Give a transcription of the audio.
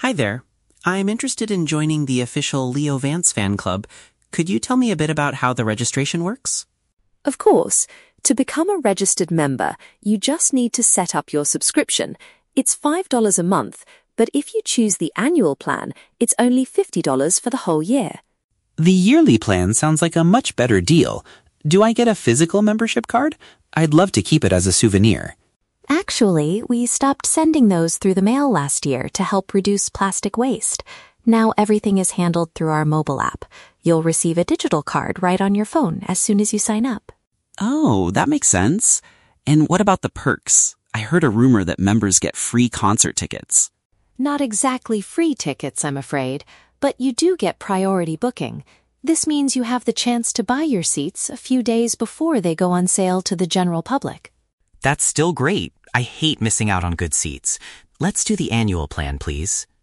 Hi there. I'm interested in joining the official Leo Vance fan club. Could you tell me a bit about how the registration works? Of course. To become a registered member, you just need to set up your subscription. It's $5 a month, but if you choose the annual plan, it's only $50 for the whole year. The yearly plan sounds like a much better deal. Do I get a physical membership card? I'd love to keep it as a souvenir. Actually, we stopped sending those through the mail last year to help reduce plastic waste. Now everything is handled through our mobile app. You'll receive a digital card right on your phone as soon as you sign up. Oh, that makes sense. And what about the perks? I heard a rumor that members get free concert tickets. Not exactly free tickets, I'm afraid, but you do get priority booking. This means you have the chance to buy your seats a few days before they go on sale to the general public. That's still great. I hate missing out on good seats. Let's do the annual plan, please.